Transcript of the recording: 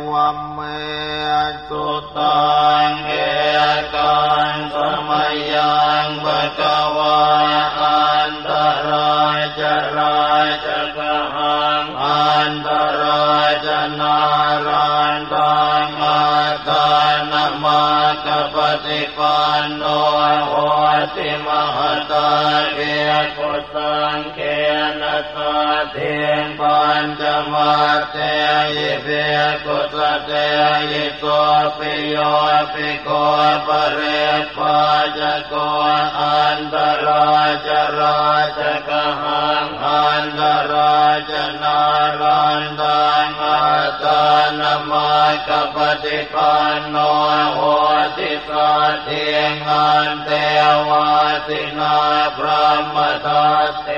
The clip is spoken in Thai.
วัมเมสุตังเอกันสมัยยังภควาอันตรายจะรายจะกะหังอันตรายจะนารันตังอาตานมาคปฏิปันโนโหติมหตาเกกุสังเขนะสาเทงปัญจมาเตยิเภกุสเตยิโสปิโยปิโกปะเรปาจโกอันตรายจะราชกะหังอันตรายจะนารันตังอาตานมาคปฏิปันโนโหติสาเทงอันเทวาสินาพระมทัส